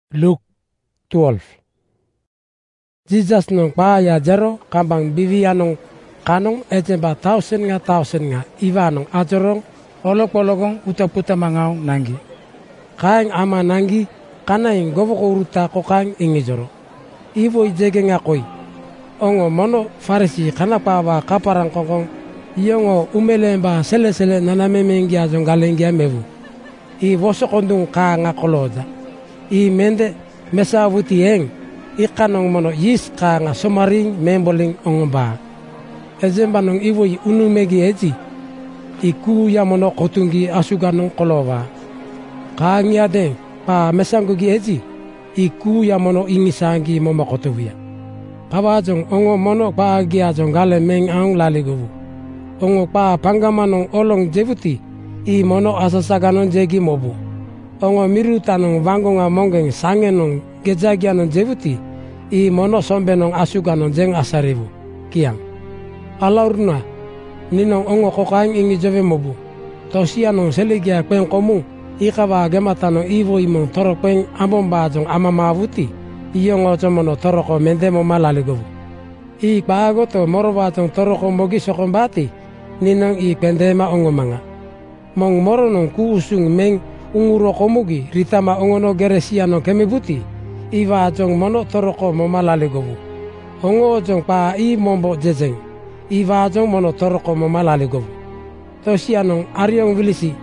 Luke 12. Jesus nong pa ya jero kambang bivi anong kanong ejemba tausen nga iva nong ajorong olok-olokong uta-puta mangau nangi. Kaing ama nangi kanaing goboko uruta kokaing ingijoro. Ivo ijege nga koi. Ongo mono farisi kanapawa kaparang kokong iyongo umelemba sele-sele nanamemengi ajong galengia mevu. I vosokondung ka nga koloja. I mende mesa wuti eng ikanong mono yis ka nga somaring memboling ongomba. Ejemba nong iwo i unumegi eji i kuya mono kotungi asuga nong kolova. Ka ngiadeng pa mesangugi eji i kuya mono ingisangi momo kotuvia. Kawajong ongo mono pa agi ajong gale meng aung laligovu. Ongo pa pangamanong olong jevuti i mono asasaganon jegi mobu. Ongo mirutanong vangonga mongeng sangenong gejagianong jevuti i mono sombenong asuganon jeng asarivu. Kiang. Alaurna ninong ongo kokaing ingi jove mobu. Tosianong seligia kwen komu ikawa gematanong ivo imong torok kwen ambomba jong amamavuti iyongo jomono toroko mendemo malaligovu. I paagoto moroba jong toroko mogi sokombati ninong i pendema ongo manga. Mong moronong kuusung meng unguro komugi ritama ongono geresiano kemebuti iwa jong mono toroko momalaligovu. Ongo jong pa i mombo jejeng iwa jong mono toroko momalaligovu. Tosianong ariong wilisi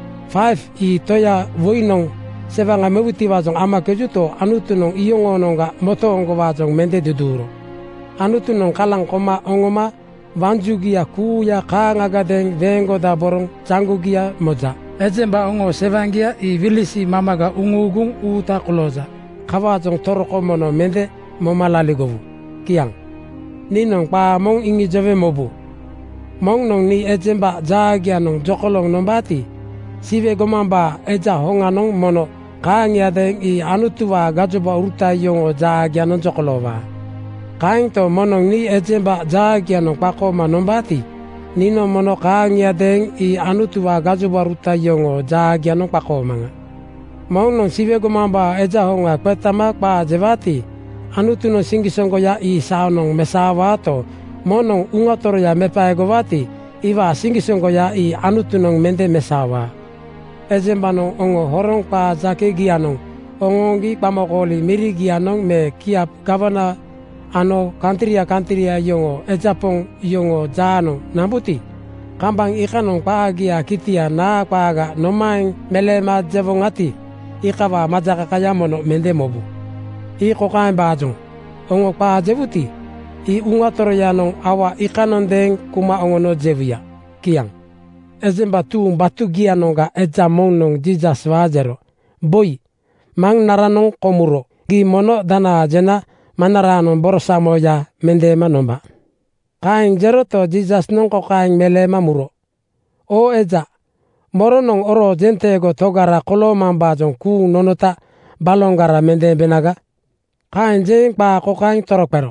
5 i toya voinong sevanga mebuti wajong ama kejuto anutunong iyongononga moto ongo wajong mende duduro. Anutunong kalang koma ongoma vanjugia kuya kangagadeng vengo da borong changugia moja. Ejemba ongo sevangia i vilisi mamaga ungugung uta kloza. Kawajong toroko mono mende momalaligovu. Kiang. Ninong pa mong ingi jove mobu. Mong nong ni ejemba jagia nong jokolong nombati. Sive gomamba eja honga nong mono kangiadeng i anutuwa gajoba uruta yongo jagia nong jokolova. Kaing to monong ni ejemba jagia nong pakoma nombati. Nino mono kangiadeng i anutuwa gajoba uruta yongo jagia nong pakomanga. Mong nong sive gomamba eja honga petama pa jevati. Anutuno singisongo ya i saonong mesawato. Monong ungatoro ya mepaegovati. Iwa singisongo ya i anutunong mende mesawa. Ejemba nong ongo horong pa jake gianong. Ongongi pamokoli miri gianong me kiap gavana ano kantiria yongo ejapong yongo jano nambuti. Kambang ikanong paagia kitia na paaga nomaing melema jevongati. Ikawa majaka kaya mono mende mobu. I kokain bajong. Ongo paa jevuti. I ungatoro yanong awa ikanon deng kuma ongono jevuya. Kiang. Ejemba tuung batu gianonga ejamong nong Jesus wajero. Boy. Mang naranong komuro. Gi mono dana jena manaranon borosa moya mendema nomba. Kaing jeroto Jesus nongko kaing melema muro. O eja. Moronong oro jentego togara kolomamba jong kuung nonota balonggara mendebenaga. Kaing jeng pa kokaing torokpero.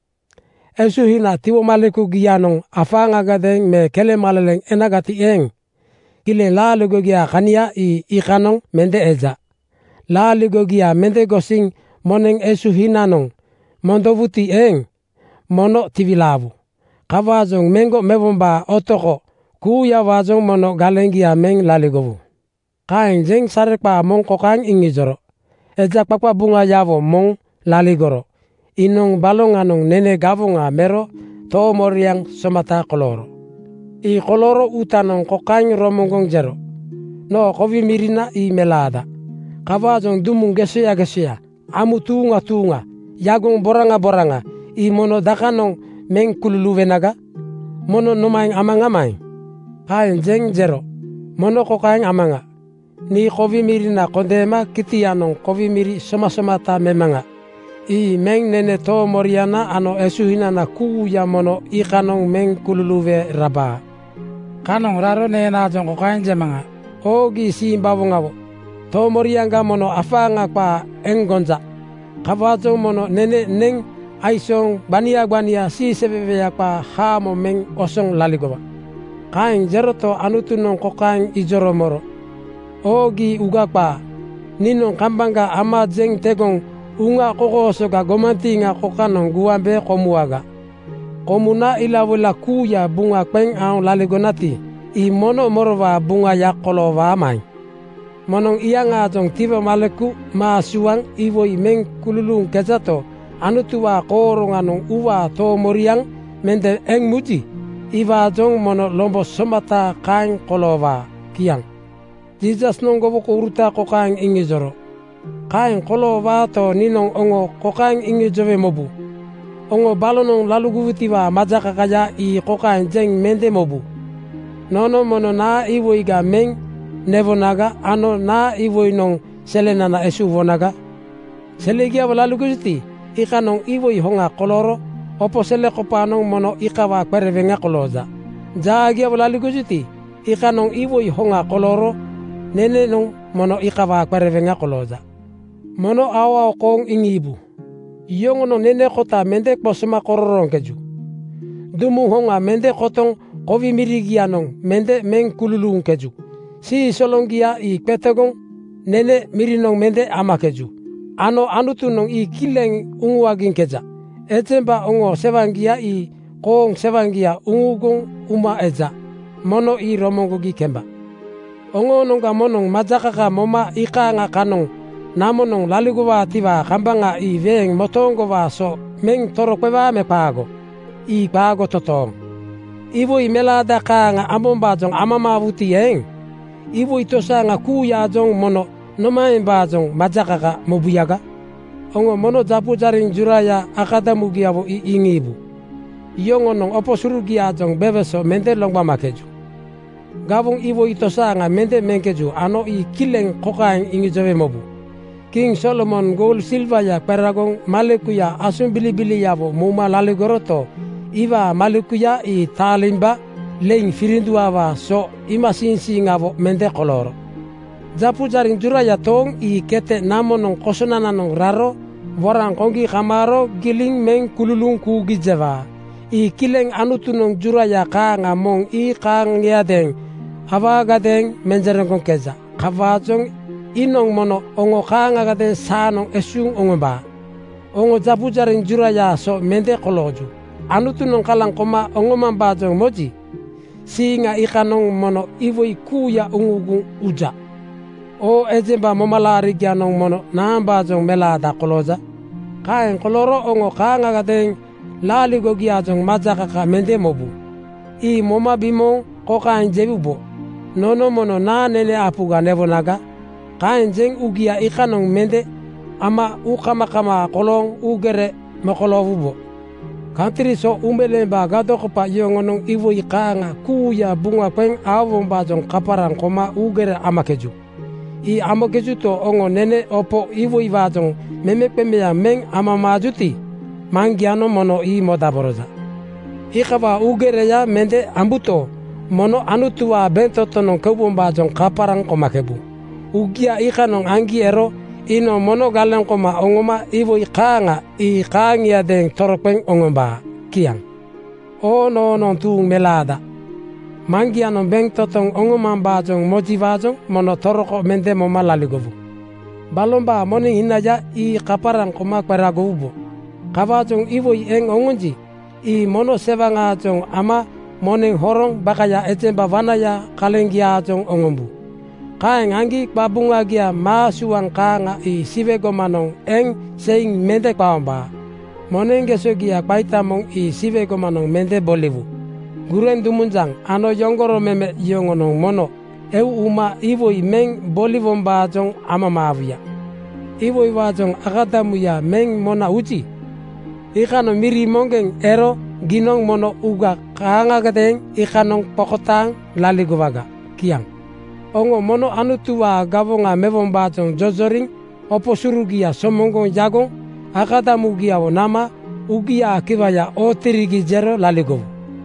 Esuhina tiwo maleku gianong afanga gadeng me kele maleleng enagati eng. Kile lalugo gia kania i ikanong mende eja. Lalugo gia mende gosing moneng esuhina nong. Mondovuti eng. Mono tivilavu. Kawajong mengo mevomba otoko. Kuya wajong mono galengia meng laligovu. Kaing jeng sarekpa mong kokaing ingijoro. Eja pakpa bunga yavo mong laligoro. Inong balonganong nene gavonga mero to moriang somata koloro. I koloro utanong kokaing romongong jero. No kovi mirina i melada. Kawajong dumung gesuya. Amu tunga. Yagong boranga. I mono dakanong meng kululuvenaga. Mono nomaing amang. Kain jeng jero. Mono kokaing amanga. Ni kovi mirina kondema kitianong kovi miri somata memanga. I meng nene to moriana ano esuhina na kuya mono ikanong meng kululuve raba. Kanong raro nena jong kokain jemanga. Ogi siimbawongawo. To morianga mono afanga pa enggonja. Kawajong mono nene neng aisong bania si sebebeya pa hamo meng osong laligoba. Kaing jeroto anutunong kokaing ijoro moro. Ogi uga pa ninong kambanga ama jeng tegong unga kokosoga gomantinga kokanong guambe komuaga. Komuna ilawela kuya bunga peng ang laligonati I mono morova bunga ya kolova amai. Monong iya ngajong tiba maleku maasuang iwo imeng kululung kejato anutua koronganong uwa to moriang mende eng muji iwa jong mono lombo somata kain kolova kiang. Jesus nonggobo ko uruta ko kain ingizoro. Kain kolova to ninong ongo ko kain ingizove mobu. Ongo balonong lalu guvutiwa majaka kaya I ko kain jeng mende mobu. Nono mono na iwo iga meng nevonaga ano na iwo inong selenana esu vonaga. Selegia lalu guvuti ikanong iwo ihonga koloro opo sele kopanong mono ikawa kwerevenga koloza. Jagia lalu guvuti ikanong iwo ihonga koloro nene nong mono ikawa kwerevenga koloza. Mono awa kong ingibu. Yongono nene kota mende posema kororong keju. Dumu honga mende kotong kovi mirigianong mende meng kululung keju. Si solongia I petagong nene mirinong mende ama keju. Ano anutunong I kileng unguaging keja. Ejemba ongo sevangia I kong sevangia ungugong uma eja. Mono I romongogi kemba. Ongo nongga monong majakaka moma ika nga kanong namonong laliguwa tiwa kambanga I veng motonggowa so meng torokwewa me pago. I pago totong. Iwo I melada ka nga amombajong amamavuti eng. Iwo itosa nga kuyajong mono nomaembajong majakaka mobuyaga. Ongo mono japu jaring juraya akadamugiawo I ingibu. Yongo nong opo surugiajong beveso mende longba makeju. Gabung iwo itosa nga mende menkeju ano I kileng kokaing ingizove mobu. King Solomon gold silva ya peragong malekuya asumbilibili yavo muma laligoroto iwa malekuya I talimba leng firinduawa so imasinsi ngavo mende koloro. Japu jaring juraya tong I kete namonong kosonananong raro warang kongi kamaro giling meng kululung kugijeva. I kileng anutunong juraya ka ngamong I kang yadeng havagadeng menjerengkong keza. Kavajong inong mono ongo kangagaden sanong esung ongomba. Ongo japu jaring juraya so mende koloju. Anutunong kalang koma ongomambajong moji. Singa ikanong mono iwo ikuya ungugung uja. O ejemba momalari gianong mono nambajong melada koloja. Kain koloro ongo kangagaden laligo giajong majakaka mende mobu. I moma bimong kokain jebubo. Nono mono na nene apuga nevonaga. Kain jeng ugia ikanong mende ama ukamakama kolong ugere mokolovubo. Kantiri so umelemba gadokopa yongonong iwo ikanga kuya bunga peng awombajong kaparang koma ugere amakeju. I amakeju to ongo nene opo iwo ivajong memekpemeya meng amamajuti mangiano mono I modaboroza. Ikawa ugere ya mende ambuto mono anutua bentotonong kebumbajong kaparang komakebu. Ugia ikanong anggi ero ino mono galeng koma ongoma iwo ikanga I kangia deng toropeng ongomba kiang. O no non tuung melada. Mangianong beng totong ongomambajong mojivajong mono toroko mende moma laligovu. Balomba moning hinaya I kaparang koma kweragovubo. Kavajong iwo eng ongonji I mono sevangajong ama moning horong bakaya ejemba vanaya kalengiajong ongombu. Kaeng anggi babungagia masuang kanga I sivegomanong eng seing mende kwamba. Monengesogia kwaitamong I sivegomanong mende bolivu. Guren dumunjang ano yongoro meme yongonong mono. Eu uma iwo meng bolivombajong amamavia. Iwo iwajong akadamuya meng mona uji. Ikano miri mongeng ero ginong mono uga kangagadeng ikanong pokotang laliguwaga kiang. Ongo mono anutua gavonga mevombajong jojoring opo surugia somongong jagong akadamugia wo nama ugia akivaya otirigi jero laligovu.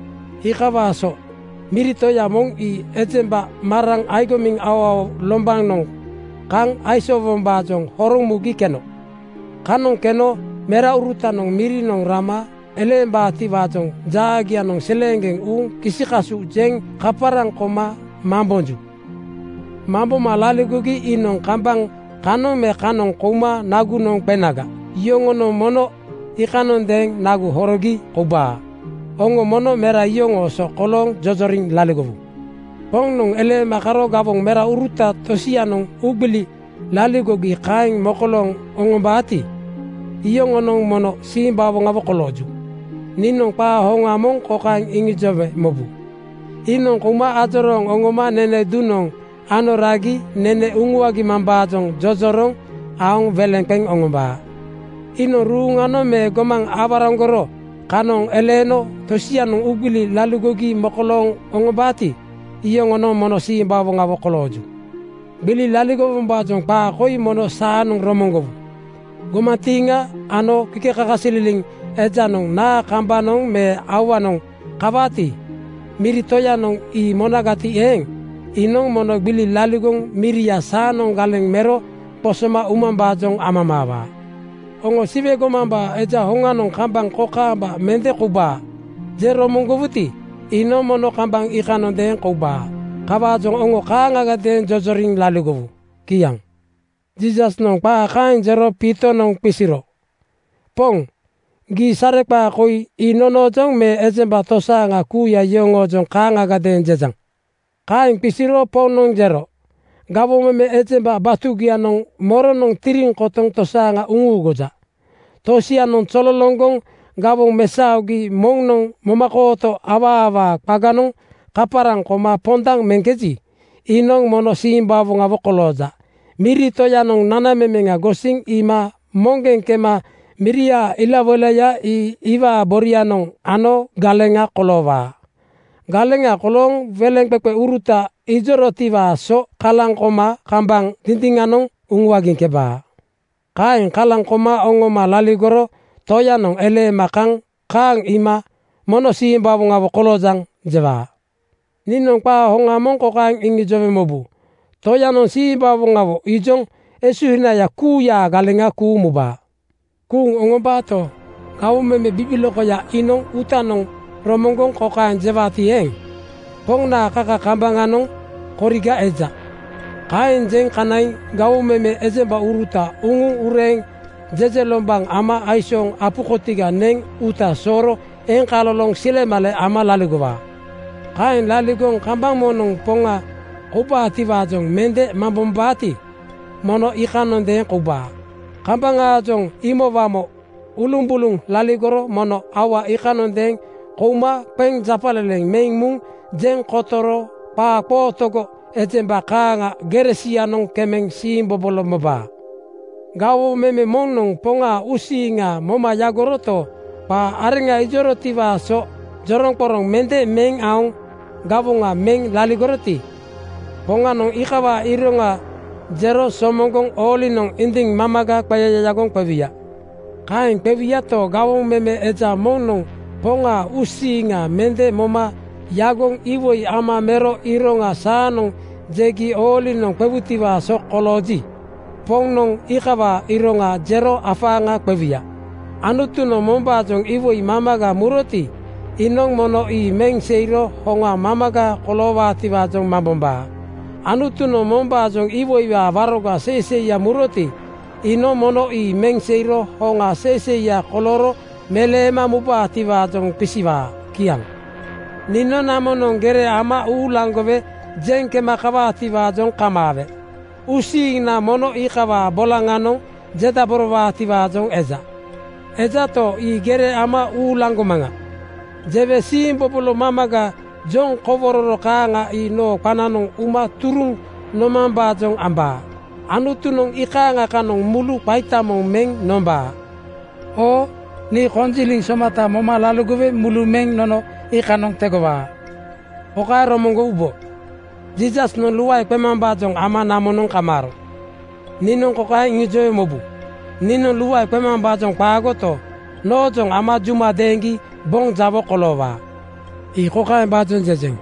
Ikawaso mirito ya mong I ejemba marang aigoming awaw lombang nong kang aisovombajong horong mugi keno. Kanong keno mera urutanong mirinong rama elemba tivajong jagianong selengeng kisikasu jeng kaparang koma mambonju. Mambo malaligugi inong kambang kanong me kanong kouma nagu nong penaga. Iyongono mono ikanon deng nagu horogi kuba. Ongo mono mera iyongo so kolong jojoring laligovu. Pong nong ele makaro gabong mera uruta tosia nong ubili laligogi kaing mokolong ongo baati. Iyongo nong mono simbabo ngabo koloju. Ninong pa honga mong kokaing ingi jobe mobu. Inong kuma atorong ongoma nene dunong ano ragi nene unguagi mambajong jojorong aong velengpeng ongomba. Ino ruungano me gomang abarangoro kanong eleno tosianong ubili lalugogi mokolong ongobati. Iyongono mono simbabo ngabo koloju. Bili laligovong bajong pa koi mono saanong romongovu. Gomatinga ano kikekakasililing ejanong na kambanong me awanong kabati. Miritoyanong i monagati eng. Inong mono bili laligong miria saanong galeng mero posoma umambajong amamawa. Ongo sibe gomamba eja honganong kambang kokamba mente kuba. Jero monggovuti ino mono kambang ikanon den kuba. Kabajong ongo kaangaga den jojoring laligovu. Kiyang. Jesus nong pa kain jero pito nong pisiro. Pong. Gi sarek pa koi inono jong me ejemba tosa nga kuya yongo jong kaangaga den jejang. Kain pisiro pong nong jero. Gabo me ejemba batugia nong moro nong tiring kotong tosa nga ungu goja. Tosia nong chololonggong gabong mesaugi mong nong momakoto awa paganong kaparang koma pondang mengkeji. Inong mono simbabo nga vokoloja. Mirito ya nong nanamemenga gosing ima monggeng kema miria ilavolaya iwa borianong ano galenga kolova. Galenga kolong veleng pepe uruta ijorotiva so kalang koma kambang tintinganong ungwaging keba. Kain kalang koma ongoma laligoro toyanong ele makang kang ima mono simbabo nga vokolojang jeba. Ninong pa hongamong kokaing ingi jove mobu. Toyanong simbabo nga vo ijong esuhina ya kuya galenga kuumuba. Kung ongobato kau meme bibiloko ya inong utanong romonggong kokain jebati eng. Pong na kakakambanganong koriga eja. Kain jeng kanai gau meme ejemba uruta ungu ureng jeje lombang ama aisong apukotiga neng uta soro eng kalolong silemale ama laligoba. Kain laligong kambang monong ponga kuba tivajong mende mambombati mono ikanon den kuba. Kambang ajong imovamo ulumbulung laligoro mono awa ikanon den kuma peng japaleleng mengmung jeng kotoro pa potogo ejemba kanga geresianong kemeng simbobolo moba. Gawo meme monong ponga usinga moma yagoroto pa arenga ijorotiva so jorong porong mente meng aung gawonga meng laligoroti. Ponga nong ikawa ironga jero somonggong oli nong inding mamaga kpayayagong paviya. Kain paviya to gawong meme eja monong ponga usinga mente moma yagong iwoi ama mero ironga sanong jegi oli nong pebutiwa so koloji. Pong nong ikawa ironga jero afanga paviya. Anutu no mombajong iwoi mamaga muroti inong mono i meng seiro honga mamaga kolowa tiwajong mambomba. Anutu no mombajong iwoi wa varoga sese ya muroti ino mono i meng seiro honga sese ya koloro melema mupa tiwajong pisiwa kiang. Nino namonong gere ama ulangove jengke makawa tiwajong kamave. Using na mono ikawa bolanganong jeda borwa tiwajong eza. Eza to i gere ama ulangomanga. Jebe simbobulo mamaga jong kovororo kanga ino pananong uma turung nomamba jong amba. Anutunong ikanga kanong mulu paitamong meng nomba. O ni konjiling somata moma lalugove mulu meng nono ikanong tegowa. Oka romongo ubo. Jesus no luwai pemamba jong ama namonong kamaro. Ninong kokai ngijoy mobu. Ninong luwai pemamba jong pagoto. No jong ama juma dengi bong jabo kolowa. I kokai bajon jejeng.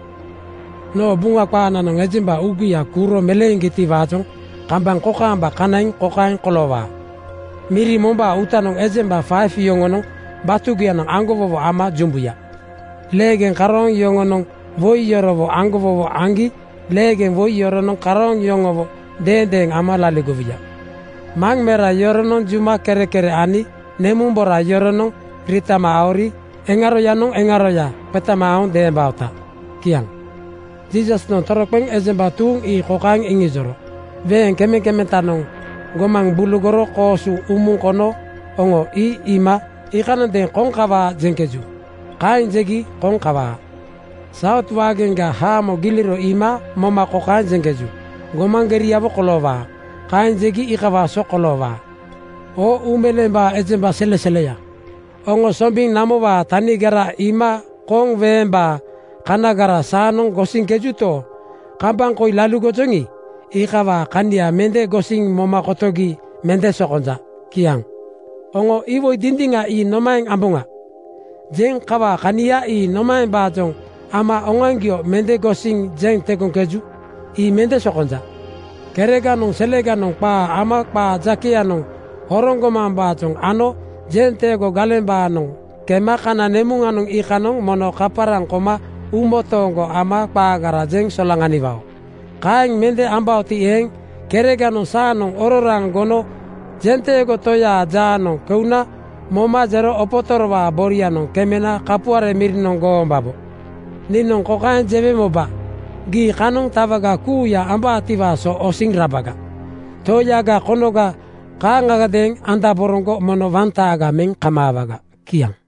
No bunga kwa nanong ejimba ugi ya kuro melengiti vajong kambang kokamba kanaing kokai kolowa. Miri momba utanong ejimba 5 yongonong batugi anong angovovo ama jumbuya. Legen karong yongonong voi yorovo angovovo angi legen voi yoronong karong yongovo dendeng ama laligoviya. mang mera yoronong juma kere-kere ani nemung bora yoronong rita maori engaroya nong engaroya peta maong de bauta kiang Jesus no torokpeng ezembatung i kokang ingizoro ven keme tanong gomang bulugoro kosu umung kono ongo i ima ikana den kongkawa jengkeju kain jegi kongkawa saut wagenga hamo giliro ima moma kokan jengkeju gomang geriabo kolova kain jegi ikawa sokolova o umelemba ezemba sele-seleya ongo sombing namowa tani gara ima kong vemba kana gara sanong gosing kejuto kampang koi lalu gojongi ikawa kania mende gosing moma kotogi mende sokonja kiang ongo iwo dindinga i nomaeng ambunga jeng kawa kania i nomaeng bajong ama ongangyo mende gosing jeng tekong keju i mende sokonja kerega nong selega nong pa ama pa jakia nong horongoma bajong ano jeng tego galemba nong kemakana nemunga nong ikanong mono kaparang koma umotongo ama pa gara jeng solangani bao kaeng mende ambao ti eng kerega nong sa nong ororang gono jente go toya jano keuna moma jero opotorwa boriano kemena kapuare mirino go babo ninong kokain jebe moba gi kanong tawaga kuya amba tiwa so osing rabaga toya ga konoga ka ngaga deng anda borongo mono vanta aga meng kamawaga kiang